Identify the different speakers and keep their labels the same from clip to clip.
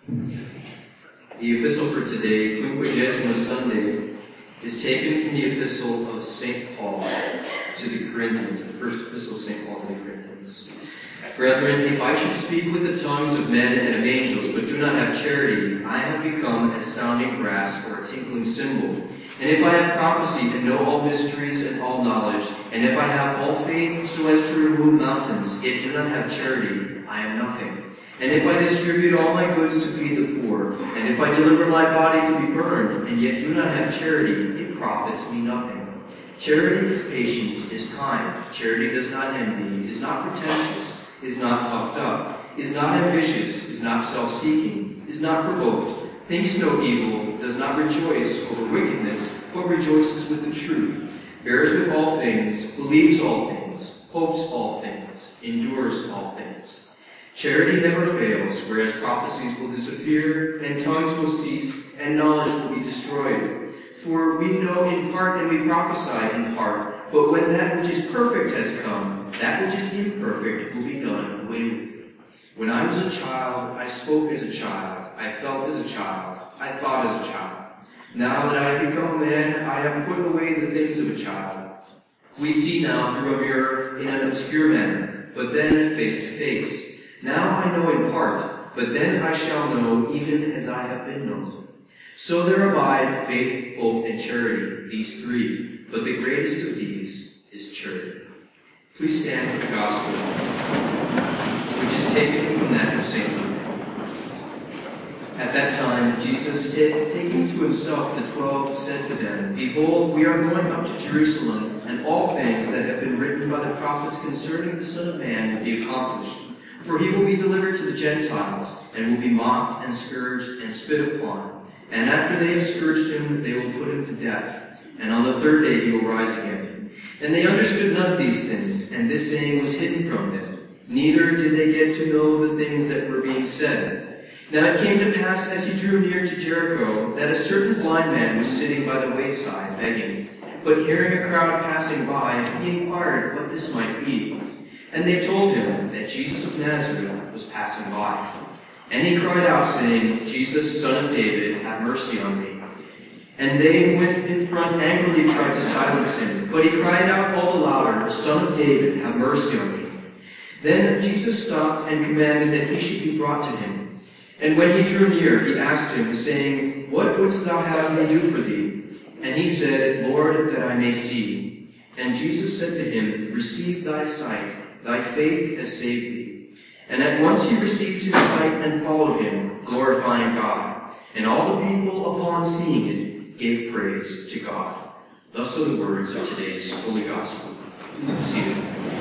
Speaker 1: The epistle for today, Quinquagesima Sunday, is taken from the epistle of St. Paul to the Corinthians, the first epistle of St. Paul to the Corinthians. Brethren, if I should speak with the tongues of men and of angels, but do not have charity, I have become as sounding brass or a tinkling cymbal. And if I have prophecy and know all mysteries and all knowledge, and if I have all faith so as to remove mountains, yet do not have charity, I am nothing. And if I distribute all my goods to feed the poor, and if I deliver my body to be burned, and yet do not have charity, it profits me nothing. Charity is patient, is kind. Charity does not envy, is not pretentious, is not puffed up, is not ambitious, is not self-seeking, is not provoked, thinks no evil, does not rejoice over wickedness, but rejoices with the truth, bears with all things, believes all things, hopes all things, endures all things. Charity never fails, whereas prophecies will disappear, and tongues will cease, and knowledge will be destroyed. For we know in part and we prophesy in part, but when that which is perfect has come, that which is imperfect will be done away with. When I was a child, I spoke as a child, I felt as a child, I thought as a child. Now that I have become a man, I have put away the things of a child. We see now through a mirror in an obscure manner, but then face to face. Now I know in part, but then I shall know even as I have been known. So there abide faith, hope, and charity, these three, but the greatest of these is charity. Please stand for the gospel, which is taken from that of St. Luke. At that time, Jesus, taking to himself the 12, said to them, Behold, we are going up to Jerusalem, and all things that have been written by the prophets concerning the Son of Man will be accomplished. For he will be delivered to the Gentiles, and will be mocked and scourged and spit upon. And after they have scourged him, they will put him to death. And on the third day he will rise again. And they understood none of these things, and this saying was hidden from them. Neither did they get to know the things that were being said. Now it came to pass, as he drew near to Jericho, that a certain blind man was sitting by the wayside, begging. But hearing a crowd passing by, he inquired what this might be. And they told him that Jesus of Nazareth was passing by. And he cried out, saying, Jesus, Son of David, have mercy on me. And they went in front angrily tried to silence him. But he cried out all the louder, Son of David, have mercy on me. Then Jesus stopped and commanded that he should be brought to him. And when he drew near, he asked him, saying, What wouldst thou have me do for thee? And he said, Lord, that I may see. And Jesus said to him, Receive thy sight. Thy faith has saved thee. And at once he received his sight and followed him, glorifying God. And all the people, upon seeing it, gave praise to God. Thus are the words of today's Holy Gospel. Please be seated.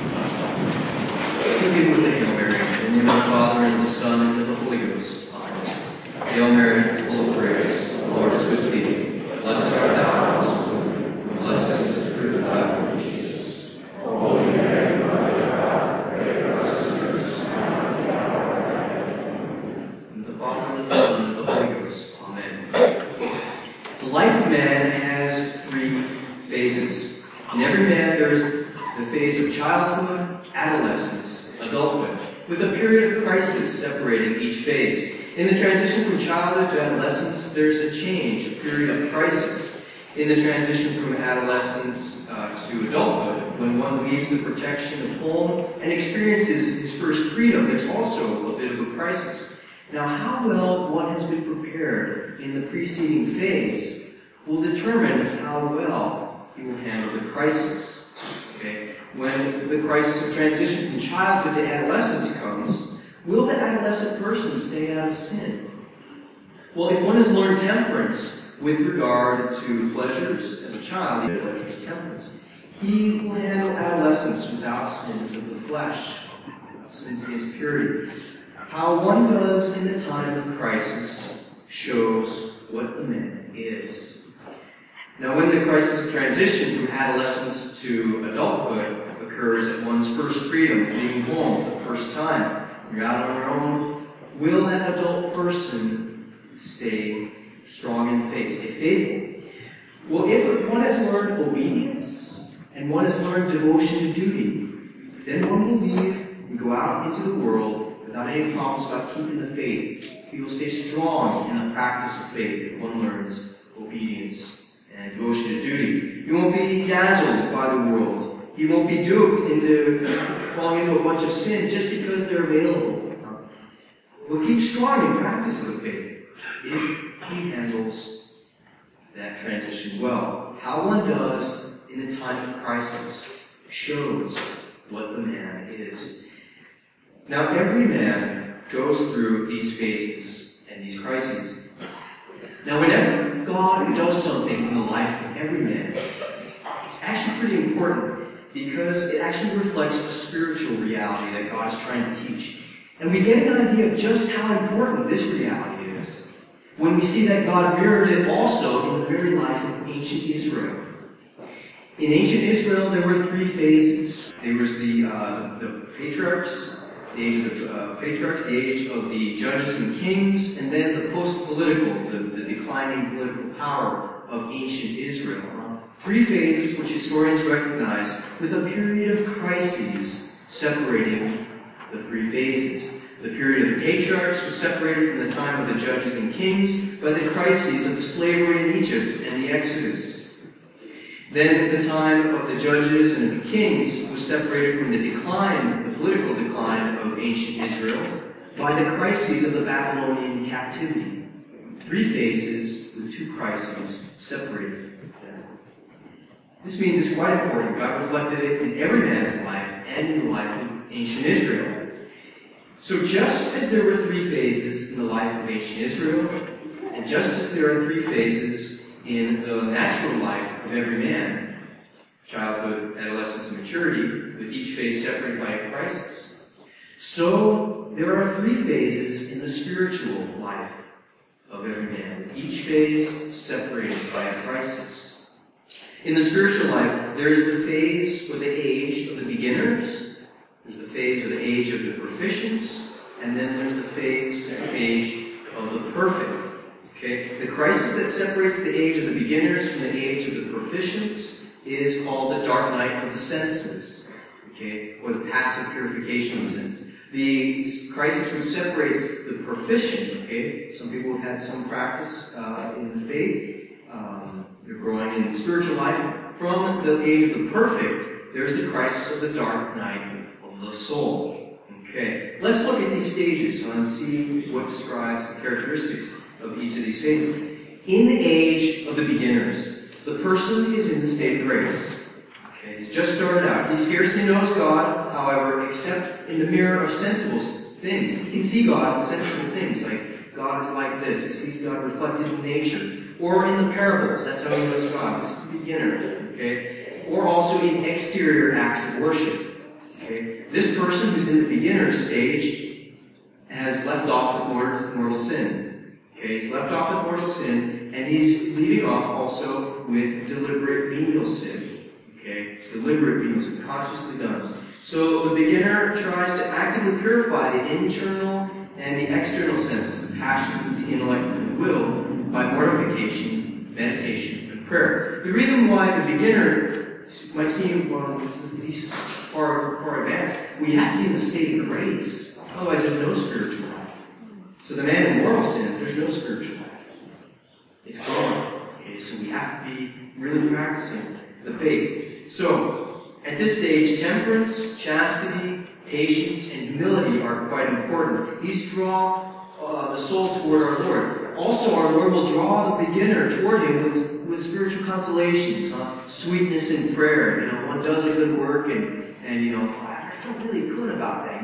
Speaker 1: Begin with the Hail Mary, in the name of the Father, and of the Son, and of the Holy Ghost. Amen. Hail Mary, full of grace, the Lord is with thee. Blessed art thou amongst women, blessed is the fruit of thy womb, Jesus. Holy Mary, Mother of God, pray for us sinners, now and at the hour of our death. In the Father, and the Son, and of the Holy Ghost. Amen. The life of man has three phases. In every man there is the phase of childhood, adolescence, adulthood, with a period of crisis separating each phase. In the transition from childhood to adolescence, there's a change, a period of crisis. In the transition from adolescence to adulthood, when one leaves the protection of home and experiences his first freedom, there's also a bit of a crisis. Now, how well one has been prepared in the preceding phase will determine how well he will handle the crisis. Okay? When the crisis of transition from childhood to adolescence comes, will the adolescent person stay out of sin? Well, if one has learned temperance with regard to pleasures as a child, pleasures, temperance, he will handle adolescence without sins of the flesh, sins against purity. How one does in the time of crisis shows what the man is. Now, when the crisis of transition from adolescence to adulthood occurs at one's first freedom, leaving home for the first time, you're out on your own, will that adult person stay strong in faith, stay faithful? Well, if one has learned obedience and one has learned devotion to duty, then one will leave and go out into the world without any problems about keeping the faith. He will stay strong in the practice of faith if one learns obedience and devotion to duty. He won't be dazzled by the world. He won't be duped into falling into a bunch of sin just because they're available. He'll keep strong in practice of the faith if he handles that transition well. How one does in the time of crisis shows what the man is. Now, every man goes through these phases and these crises. Now, whenever God does something in the life of every man, it's actually pretty important because it actually reflects a spiritual reality that God is trying to teach. And we get an idea of just how important this reality is when we see that God mirrored it also in the very life of ancient Israel. In ancient Israel, there were three phases. There was the patriarchs, the age of the patriarchs, the age of the judges and kings, and then the post-political, the declining political power of ancient Israel. Three phases which historians recognize, with a period of crises separating the three phases. The period of the patriarchs was separated from the time of the judges and kings by the crises of the slavery in Egypt and the Exodus. Then the time of the judges and of the kings was separated from the decline, the political decline of ancient Israel, by the crises of the Babylonian captivity. Three phases with two crises separated them. This means it's quite important. God reflected it in every man's life and in the life of ancient Israel. So just as there were three phases in the life of ancient Israel, and just as there are three phases in the natural life of every man, childhood, adolescence, and maturity, with each phase separated by a crisis, so there are three phases in the spiritual life of every man, with each phase separated by a crisis. In the spiritual life, there is the phase or the age of the beginners, there's the phase or the age of the proficients, and then there's the phase or the age of the perfect. Okay? The crisis that separates the age of the beginners from the age of the proficients is called the dark night of the senses, okay? Or the passive purification of the senses. The crisis which separates the proficient, okay? Some people have had some practice in the faith. They're growing in the spiritual life. From the age of the perfect, there's the crisis of the dark night of the soul. Okay, let's look at these stages and see what describes the characteristics of each of these phases. In the age of the beginners, the person is in the state of grace. Okay, he's just started out. He scarcely knows God, however, except in the mirror of sensible things. He can see God in sensible things, like God is like this. He sees God reflected in nature. Or in the parables, that's how he knows God. This is the beginner. Okay? Or also in exterior acts of worship. Okay? This person who's in the beginner stage has left off with mortal sin. Okay? He's left off with mortal sin, and he's leaving off also with deliberate venial sin. Okay? Deliberate venial sin, consciously done. So the beginner tries to actively purify the internal and the external senses, the passions, the intellect, and the will, by mortification, meditation, and prayer. The reason why the beginner might seem, well, he's far advanced, we have to be in the state of grace. Otherwise, there's no spiritual life. So the man in mortal sin, there's no spiritual life. It's gone. Okay, so we have to be really practicing the faith. So, at this stage, temperance, chastity, patience, and humility are quite important. These draw the soul toward our Lord. Also, our Lord will draw the beginner toward Him with spiritual consolations, sweetness in prayer. You know, one does a good work, and I feel really good about that.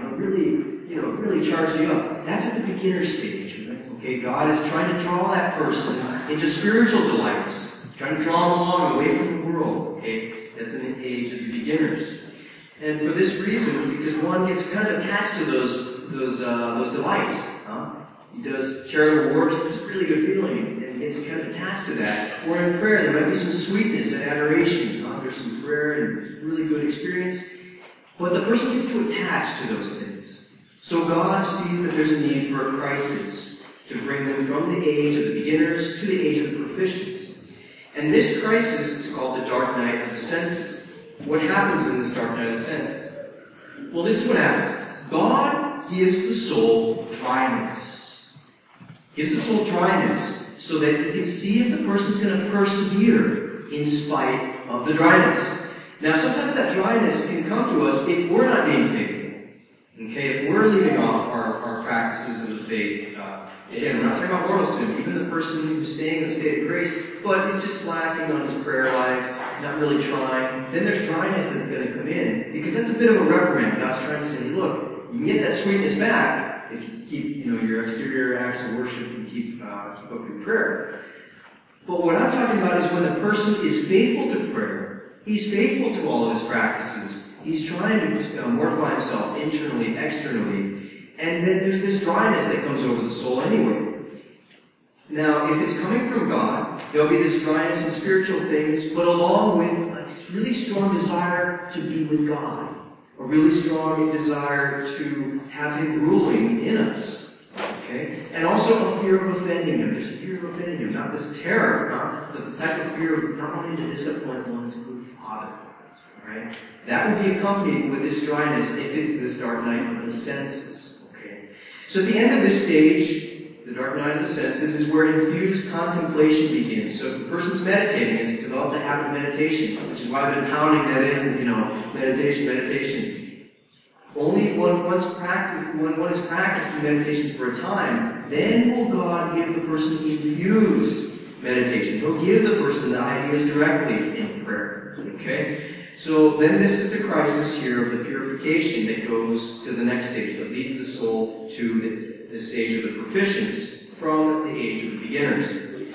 Speaker 1: Really charge you up. That's at the beginner stage. Okay, God is trying to draw that person into spiritual delights, trying to draw them along away from the world. Okay, that's in the age of the beginners. And for this reason, because one gets kind of attached to those delights. He does charitable works, there's a really good feeling, and gets kind of attached to that. Or in prayer, there might be some sweetness and adoration. There's some prayer and really good experience. But the person gets too attached to those things. So God sees that there's a need for a crisis to bring them from the age of the beginners to the age of the proficients. And this crisis is called the dark night of the senses. What happens in this dark night of the senses? Well, this is what happens. God gives the soul dryness. Gives the soul dryness so that he can see if the person's going to persevere in spite of the dryness. Now, sometimes that dryness can come to us if we're not being faithful. Okay, if we're leaving off our practices of the faith, again, we're not talking about mortal sin, even the person who's staying in the state of grace, but is just slacking on his prayer life, not really trying, then there's dryness that's going to come in, because that's a bit of a reprimand. God's trying to say, look, you can get that sweetness back if you keep, your exterior acts of worship and keep up your prayer. But what I'm talking about is when the person is faithful to prayer, he's faithful to all of his practices, he's trying to mortify himself internally, externally, and then there's this dryness that comes over the soul anyway. Now, if it's coming from God, there'll be this dryness in spiritual things, but along with a really strong desire to be with God, a really strong desire to have Him ruling in us. Okay? And also a fear of offending Him. There's a fear of offending Him, not this terror, not the type of fear of not wanting to disappoint one's good Father. Right? That would be accompanied with this dryness if it's this dark night of the senses. Okay? So at the end of this stage, the dark night of the senses, is where infused contemplation begins. So if the person's meditating, has developed a habit of meditation, which is why I've been pounding that in, meditation. Only when one is practicing meditation for a time, then will God give the person infused meditation. He'll give the person the ideas directly in prayer. Okay? So then this is the crisis here of the purification that goes to the next stage, that leads the soul to the stage of the proficients from the age of the beginners.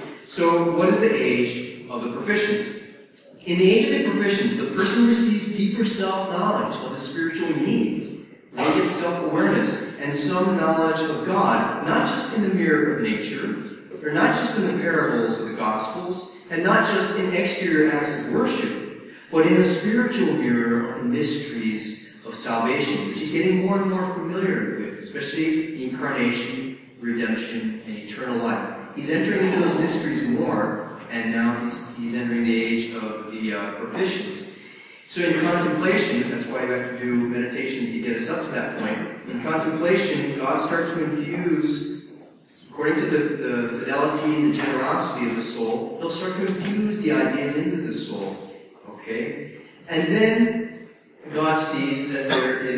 Speaker 1: So what is the age of the proficients? In the age of the proficients, the person receives deeper self-knowledge of the spiritual need, rugged self-awareness, and some knowledge of God, not just in the mirror of nature, or not just in the parables of the Gospels, and not just in exterior acts of worship, but in the spiritual mirror of the mysteries of salvation, which he's getting more and more familiar with, especially the incarnation, redemption, and eternal life. He's entering into those mysteries more, and now he's entering the age of the proficients. So in contemplation, that's why you have to do meditation to get us up to that point. In contemplation, God starts to infuse, according to the fidelity and the generosity of the soul, he'll start to infuse the ideas into the soul. Okay? And then God sees that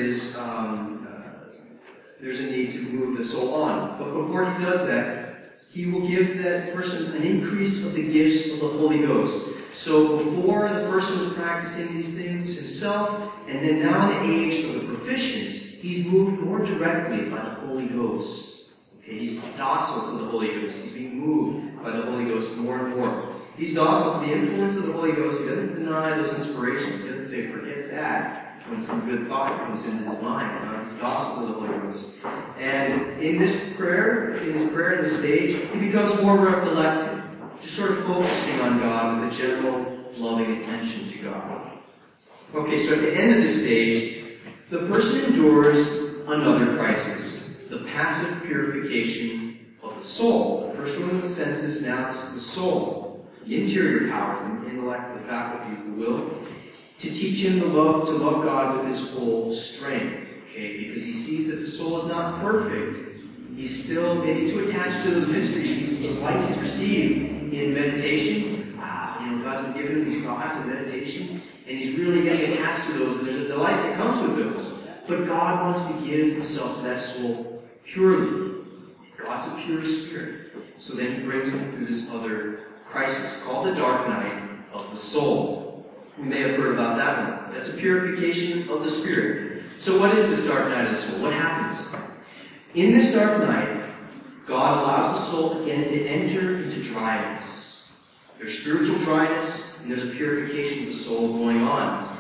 Speaker 1: there's a need to move the soul on. But before he does that, he will give that person an increase of the gifts of the Holy Ghost. So before the person was practicing these things himself, and then now in the age of the proficients, he's moved more directly by the Holy Ghost. Okay, he's docile to the Holy Ghost. He's being moved by the Holy Ghost more and more. He's docile to the influence of the Holy Ghost. He doesn't deny those inspirations. He doesn't say, forget that, when some good thought comes into his mind. He's docile to the Holy Ghost. And in this prayer, in this stage, he becomes more recollective, just sort of focusing on God with a general loving attention to God. Okay, so at the end of this stage, the person endures another crisis, the passive purification of the soul. The first one was the senses, now this is the soul. The interior powers, the intellect, the faculties, the will, to teach him to love God with his whole strength. Okay, because he sees that the soul is not perfect. He's still maybe too attached to those mysteries, the lights he's received in meditation. God's been giving him these thoughts in meditation, and he's really getting attached to those, and there's a delight that comes with those. But God wants to give himself to that soul purely. God's a pure spirit. So then he brings him through this other crisis called the dark night of the soul. We may have heard about that one. That's a purification of the spirit. So what is this dark night of the soul? What happens? In this dark night, God allows the soul again to enter into dryness. There's spiritual dryness, and there's a purification of the soul going on.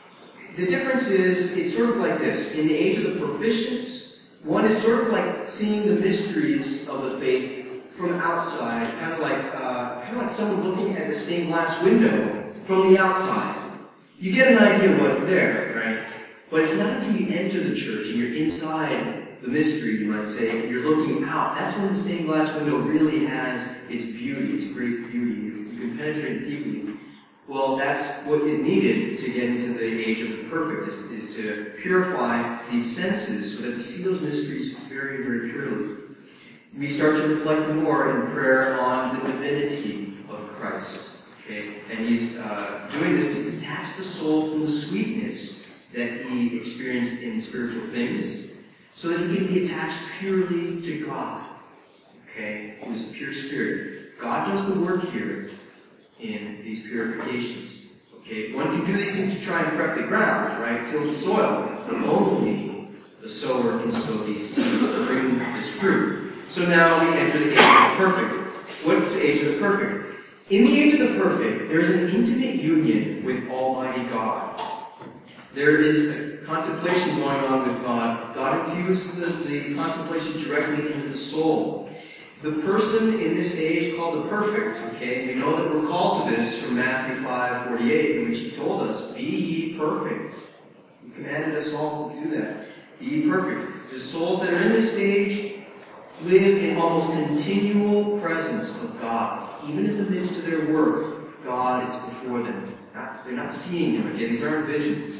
Speaker 1: The difference is, it's sort of like this. In the age of the proficients, one is sort of like seeing the mysteries of the faith from outside, kind of like someone looking at a stained glass window from the outside. You get an idea of what's there, right? But it's not until you enter the church and you're inside the mystery, you might say, and you're looking out. That's when the stained glass window really has its beauty, its great beauty. You can penetrate deeply. Well, that's what is needed to get into the age of the perfect, is to purify these senses so that we see those mysteries very, very purely. We start to reflect more in prayer on the divinity of Christ. Okay? And he's doing this to detach the soul from the sweetness that he experienced in spiritual things, so that he can be attached purely to God. Okay? Who's a pure spirit. God does the work here in these purifications. Okay? One can do these things to try and prep the ground, right? Till the soil. But only the sower can sow these seeds to bring this fruit. So now we enter the age of the perfect. What's the age of the perfect? In the age of the perfect, there is an intimate union with Almighty God. There is a contemplation going on with God. God infuses the contemplation directly into the soul. The person in this age called the perfect, okay, we know that we're called to this from Matthew 5:48, in which he told us, be ye perfect. He commanded us all to do that. Be ye perfect. The souls that are in this stage live in almost continual presence of God. Even in the midst of their work, God is before them. They're not seeing Him again. These aren't visions.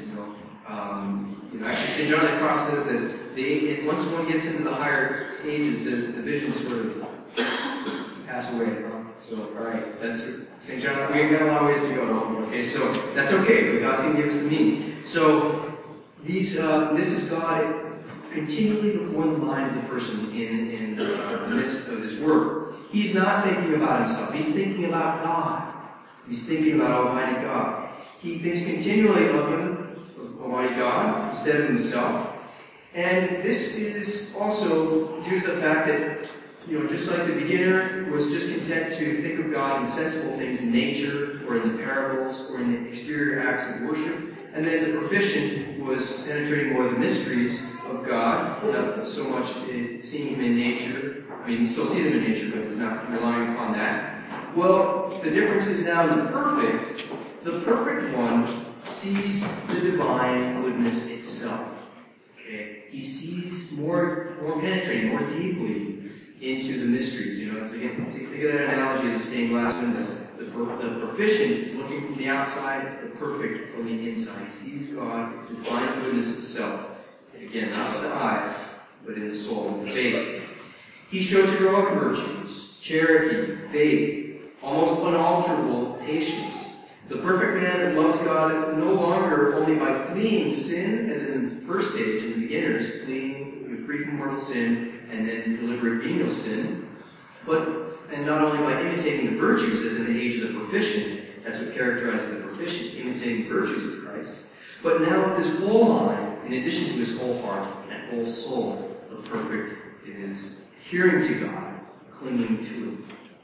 Speaker 1: Actually, St. John of the Cross says that once one gets into the higher ages, the visions sort of pass away. So, all right, that's St. John. We've got a lot of ways to go, don't we? Okay, so that's okay. But God's going to give us the means. So this is God continually before the mind of the person in the midst of this work. He's not thinking about himself. He's thinking about God. He's thinking about Almighty God. He thinks continually of Him, of Almighty God, instead of himself. And this is also due to the fact that, just like the beginner was just content to think of God in sensible things in nature, or in the parables, or in the exterior acts of worship, and then the proficient was penetrating more the mysteries of God, not so much seeing Him in nature. I mean, he still sees Him in nature, but it's not relying upon that. Well, the difference is now in the perfect one sees the divine goodness itself. Okay? He sees more penetrating, more deeply into the mysteries. It's again, think of that analogy of the stained glass window. The proficient is looking from the outside, the perfect from the inside. He sees God, the divine goodness itself. And again, not with the eyes, but in the soul, in faith. He shows heroic virtues, charity, faith, almost unalterable patience. The perfect man loves God no longer only by fleeing sin, as in the first stage, in the beginners, fleeing free from mortal sin, and then deliberate venial sin, and not only by imitating the virtues, as in the age of the proficient, that's what characterizes the proficient, imitating the virtues of Christ, but now with his whole mind, in addition to his whole heart and whole soul, the perfect is hearing to God, clinging to Him.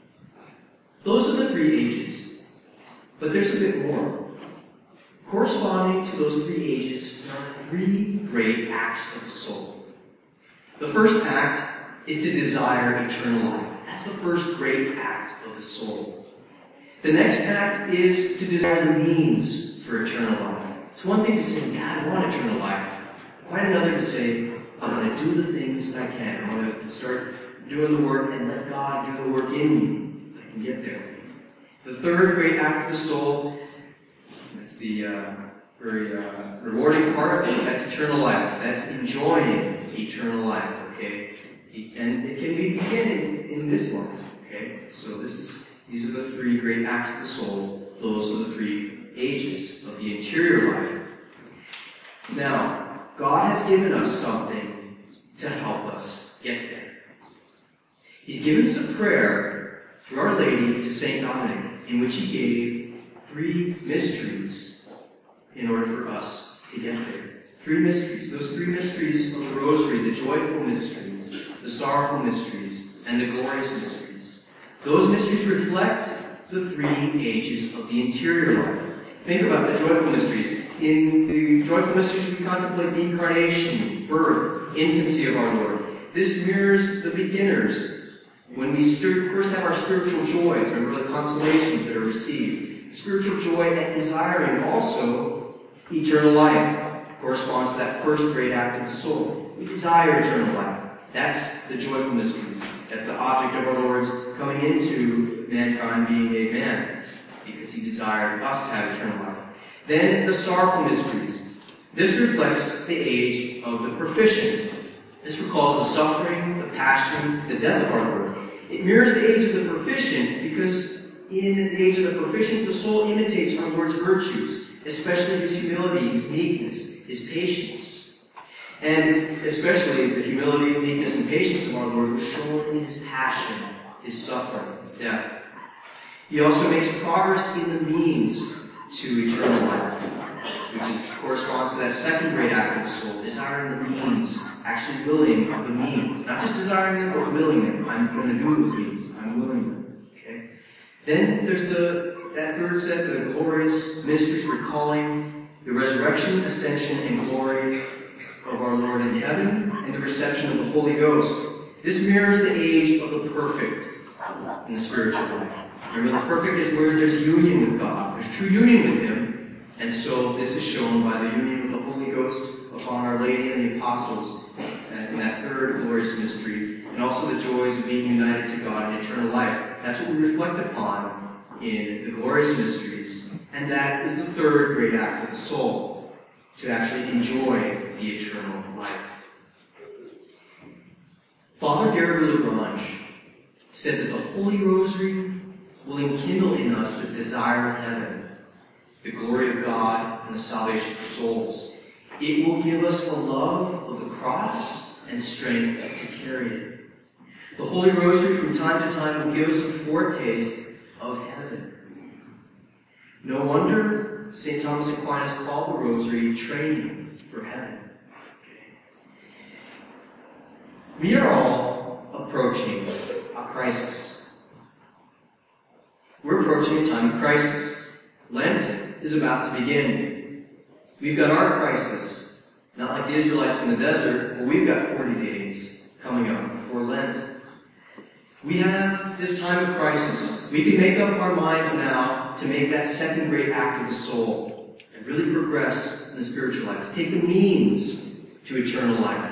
Speaker 1: Those are the three ages. But there's a bit more. Corresponding to those three ages, there are three great acts of the soul. The first act is to desire eternal life. That's the first great act of the soul. The next act is to desire the means for eternal life. It's one thing to say, yeah, I want eternal life. Quite another to say, I want to do the things that I can. I want to start doing the work and let God do the work in me. I can get there. The third great act of the soul, that's the very rewarding part, that's eternal life. That's enjoying eternal life, okay? And it can be beginning in this life, okay? So these are the three great acts of the soul. Those are the three ages of the interior life. Now, God has given us something to help us get there. He's given us a prayer through Our Lady to St. Dominic, in which he gave three mysteries in order for us to get there. Three mysteries. Those three mysteries of the Rosary, the joyful mysteries, the sorrowful mysteries, and the glorious mysteries. Those mysteries reflect the three ages of the interior life. Think about the joyful mysteries. In the joyful mysteries, we contemplate the incarnation, birth, infancy of our Lord. This mirrors the beginners. When we first have our spiritual joys, remember the consolations that are received. Spiritual joy at desiring also eternal life corresponds to that first great act of the soul. We desire eternal life. That's the joyful mysteries. That's the object of our Lord's coming into mankind, being made man. because he desired us to have eternal life. Then the sorrowful mysteries. This reflects the age of the proficient. This recalls the suffering, the passion, the death of our Lord. It mirrors the age of the proficient because in the age of the proficient, the soul imitates our Lord's virtues, especially his humility, his meekness, his patience. And especially the humility, meekness, and patience of our Lord was shown in his passion, his suffering, his death. He also makes progress in the means to eternal life, which corresponds to that second great act of the soul, desiring the means, actually willing of the means. Not just desiring them, but willing them. I'm going to do those means. I'm willing them. Okay? Then there's that third set, the glorious mysteries recalling the resurrection, ascension, and glory of our Lord in heaven, and the reception of the Holy Ghost. This mirrors the age of the perfect in the spiritual life. Remember, the perfect is where there's union with God. There's true union with him. And so this is shown by the union of the Holy Ghost upon Our Lady and the apostles in that third glorious mystery, and also the joys of being united to God in eternal life. That's what we reflect upon in the glorious mysteries. And that is the third great act of the soul, to actually enjoy the eternal life. Father Gregory Lagrange said that the Holy Rosary will enkindle in us the desire of heaven, the glory of God, and the salvation of souls. It will give us a love of the cross and strength to carry it. The Holy Rosary from time to time will give us a foretaste of heaven. No wonder St. Thomas Aquinas called the Rosary training for heaven. We are all approaching a crisis. We're approaching a time of crisis. Lent is about to begin. We've got our crisis. Not like the Israelites in the desert, but we've got 40 days coming up before Lent. We have this time of crisis. We can make up our minds now to make that second great act of the soul and really progress in the spiritual life, to take the means to eternal life.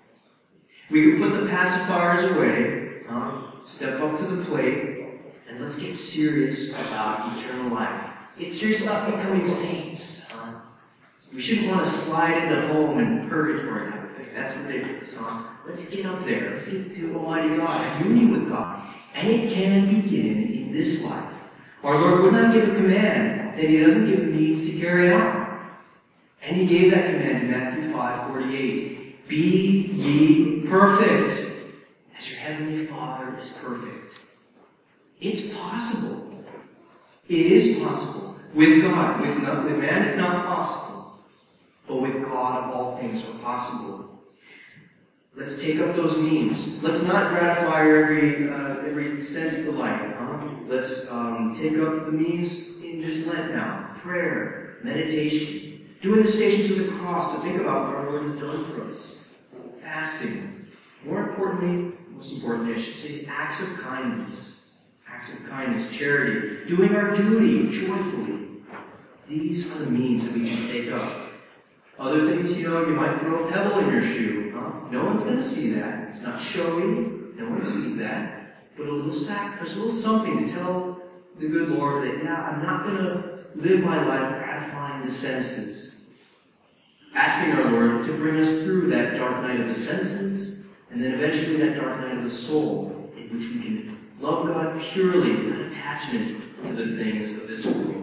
Speaker 1: We can put the pacifiers away, step up to the plate, and let's get serious about eternal life. Get serious about becoming saints. We shouldn't want to slide into home and purgatory type of thing. That's ridiculous. Let's get up there. Let's get to Almighty God, union with God. And it can begin in this life. Our Lord would not give a command that he doesn't give the means to carry out. And he gave that command in Matthew 5:48. Be ye perfect, as your heavenly Father is perfect. It's possible. It is possible. With God. With man, it's not possible. But with God, all things are possible. Let's take up those means. Let's not gratify every sense delight. Let's take up the means in this Lent now. Prayer, meditation, doing the Stations of the Cross to think about what our Lord has done for us. Fasting. Most importantly, I should say, acts of kindness. Acts of kindness, charity, doing our duty joyfully. These are the means that we can take up. Other things, you might throw a pebble in your shoe. No one's going to see that. It's not showy. No one sees that. But a little sacrifice, a little something to tell the good Lord that, I'm not going to live my life gratifying the senses. Asking our Lord to bring us through that dark night of the senses, and then eventually that dark night of the soul, in which we can love God purely without attachment to the things of this world.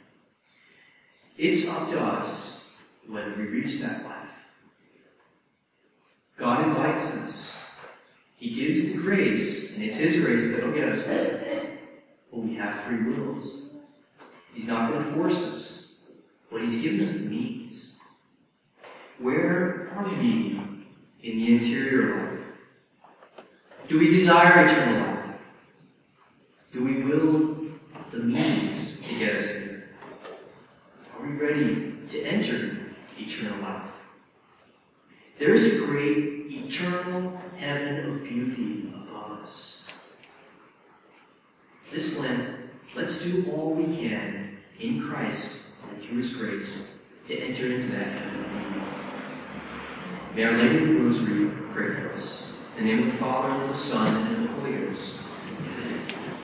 Speaker 1: It's up to us whether we reach that life. God invites us. He gives the grace, and it's His grace that'll get us there. But we have free wills. He's not going to force us, but He's given us the means. Where are we in the interior life? Do we desire eternal life? Do we will the means to get us there? Are we ready to enter eternal life? There is a great eternal heaven of beauty above us. This Lent, let's do all we can in Christ and through His grace to enter into that heaven of beauty. May Our Lady of the Rosary pray for us. In the name of the Father, and of the Son, and of the Holy Ghost.